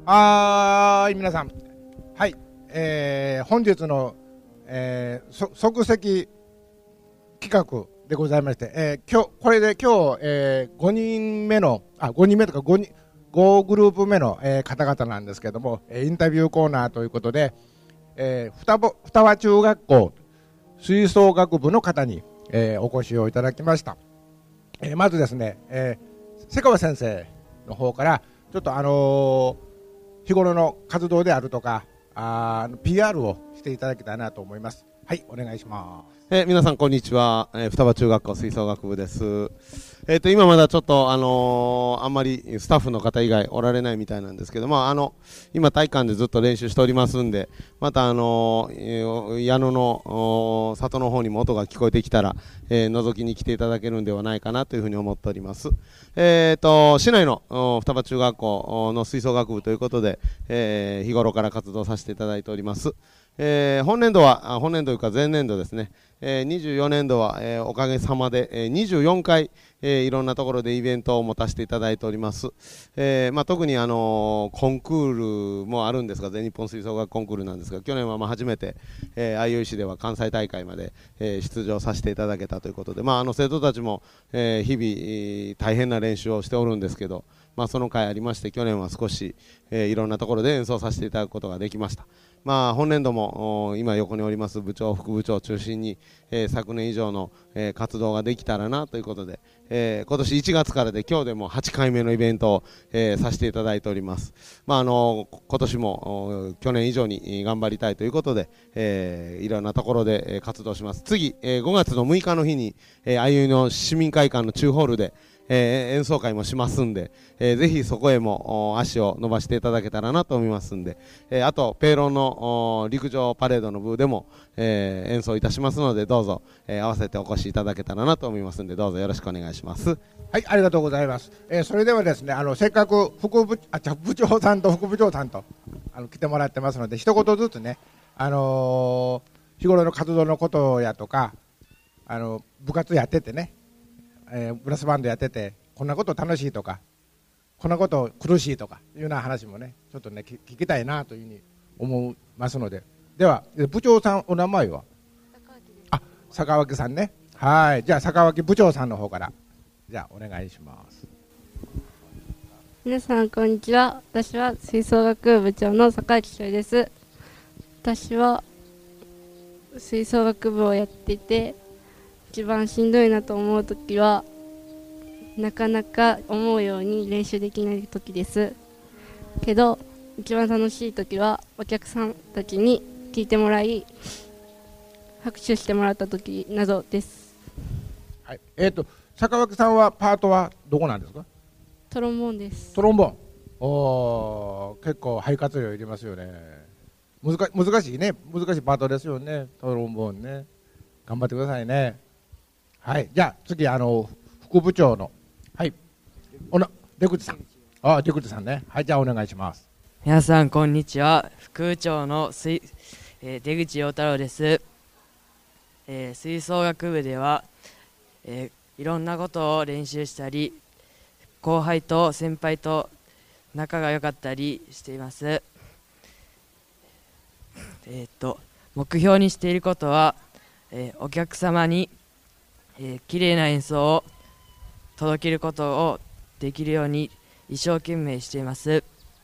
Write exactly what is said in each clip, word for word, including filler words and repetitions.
はーい、皆さん。はい、えー、本日の、えー、即席企画でございまして、えー、今日、これで今日、えー、ごにんめの、あ、ごにんめとかごにん、ごグループ目の、えー、方々なんですけども、インタビューコーナーということで、えー、双葉、双葉中学校吹奏楽部の方に、えー、お越しをいただきました。えー、まずですね、えー、瀬川先生の方から、ちょっとあのー、日頃の活動であるとかあ ピーアール をしていただきたいなと思います。はい、お願いします。 えー、皆さんこんにちは、えー、双葉中学校吹奏楽部です。えー、と今まだちょっと、あのー、あんまりスタッフの方以外おられないみたいなんですけども、あの今体育館でずっと練習しておりますんで、また、あのー、矢野の里の方にも音が聞こえてきたら、えー、覗きに来ていただけるんではないかなというふうに思っております。えー、と市内の双葉中学校の吹奏楽部ということで、えー、日頃から活動させていただいております。えー、本年度は本年度というか前年度ですね、えー、にじゅうよねんどは、えー、おかげさまで、えー、にじゅうよんかい、えー、いろんなところでイベントを持たせていただいております。えーまあ、特に、あのー、コンクールもあるんですが、全日本吹奏楽コンクールなんですが、去年はまあ初めて、えー、相生市では関西大会まで、えー、出場させていただけたということで、まあ、あの生徒たちも、えー、日々、えー、大変な練習をしておるんですけど、まあ、その回ありまして、去年は少し、えー、いろんなところで演奏させていただくことができました。まあ、本年度も今横におります部長副部長を中心に、えー、昨年以上の、えー、活動ができたらなということで、えー、今年いちがつからで今日でもはちかいめのイベントを、えー、させていただいております。まあ、あの今年も去年以上に頑張りたいということで、えー、いろんなところで活動します。次、えー、ごがつのむいかの日に、えー、あゆいの市民会館の中ホールでえー、演奏会もしますんで、えー、ぜひそこへも足を伸ばしていただけたらなと思いますんで、えー、あとペイロンの陸上パレードの部でも、えー、演奏いたしますので、どうぞ、えー、合わせてお越しいただけたらなと思いますんで、どうぞよろしくお願いします。 はい、ありがとうございます。えー、それではですね、あのせっかく副部あじゃ部長さんと副部長さんとあの来てもらってますので、一言ずつね、あのー、日頃の活動のことやとか、あの部活やっててね、えー、ブラスバンドやっててこんなこと楽しいとかこんなこと苦しいとかいうような話もねちょっとね聞きたいなというふうに思いますので、では部長さんお名前は坂脇です。 あ、坂脇さんね。はい、じゃあ坂脇部長さんの方からじゃあお願いします。 皆さんこんにちは。私は吹奏楽部長の坂脇翔です。私は吹奏楽部をやっていて一番しんどいなと思うときはなかなか思うように練習できないときですけど、一番楽しいときはお客さんたちに聞いてもらい拍手してもらったときなどです。 はい、えーと坂脇さんはパートはどこなんですか？ トロンボーンです。 トロンボーン。おー、結構肺活量いりますよね。難, 難しいね難しいパートですよね、トロンボーンね。頑張ってくださいね。はい、じゃあ次あの副部長のはいおな出口さん。あ、出口さんね。はい、じゃあお願いします。 皆さんこんにちは。副部長の水、えー、出口陽太郎です。えー、吹奏楽部では、えー、いろんなことを練習したり後輩と先輩と仲が良かったりしています。えー、っと目標にしていることは、えー、お客様にえー、綺麗な演奏を届けることをできるように一生懸命しています。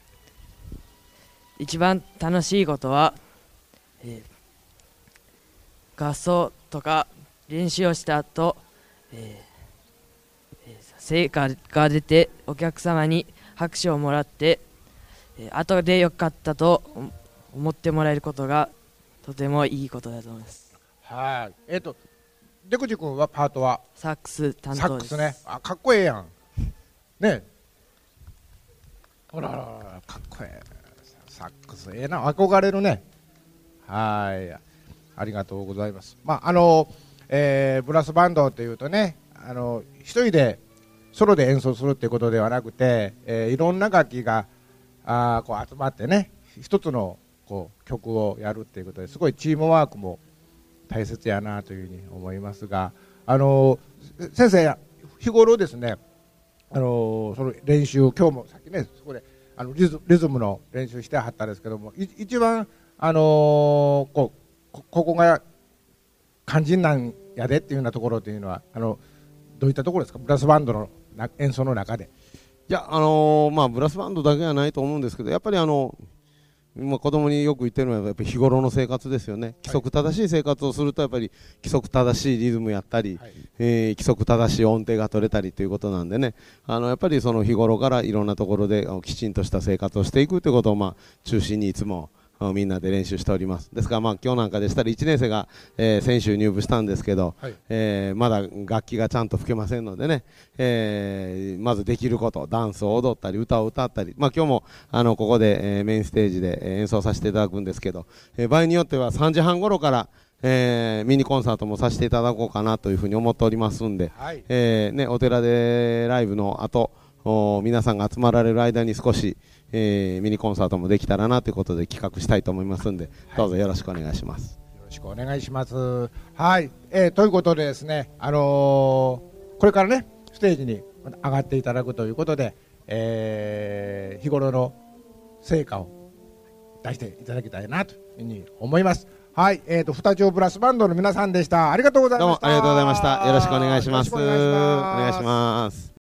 一番楽しいことは、えー、合奏とか練習をした後、えー、成果が出てお客様に拍手をもらって、えー、後で良かったと思ってもらえることがとてもいいことだと思います。 はい、えっ、ー、と出口君はパートはサックス担当です。 サックスね。あ、かっこええやんね。ほらほらほらかっこええサックスええな、憧れるね。はい、ありがとうございます。まああの、えー、ブラスバンドっていうとね、あの一人でソロで演奏するっていうことではなくて、えー、いろんな楽器があこう集まってね一つのこう曲をやるっていうことですごいチームワークも大切やなというふうに思いますが、あの先生日頃ですね、あのその練習今日もさっきねそこであのリズリズムの練習してはったんですけども、い一番、あのーこうこここが肝心なんやでっていうようなところというのは、あのどういったところですか、ブラスバンドのな演奏の中で。 いや、あのーまあ、ブラスバンドだけはないと思うんですけど、やっぱりあの、まあ、子供によく言ってるのはやっぱり日頃の生活ですよね。規則正しい生活をするとやっぱり規則正しいリズムやったり、はい、えー、規則正しい音程が取れたりということなんでね、あのやっぱりその日頃からいろんなところできちんとした生活をしていくということを、まあ、中心にいつもみんなで練習しております。ですから、まあ、今日なんかでしたらいちねん生が、えー、先週入部したんですけど、はい、えー、まだ楽器がちゃんと吹けませんのでね、えー、まずできること、ダンスを踊ったり歌を歌ったり、まあ、今日もあのここで、えー、メインステージで演奏させていただくんですけど、えー、場合によってはさんじはん頃から、えー、ミニコンサートもさせていただこうかなというふうに思っておりますんで、はい、えーね、お寺でライブの後皆さんが集まられる間に少し、えー、ミニコンサートもできたらなということで企画したいと思いますので、どうぞよろしくお願いします。 よろしくお願いします。はい、えー、ということでですね、あのー、これからねステージに上がっていただくということで、えー、日頃の成果を出していただきたいなというふうに思います。はい、えーと二丁ブラスバンドの皆さんでした。ありがとうございました。 どうもありがとうございました。よろしくお願いします。お願いします。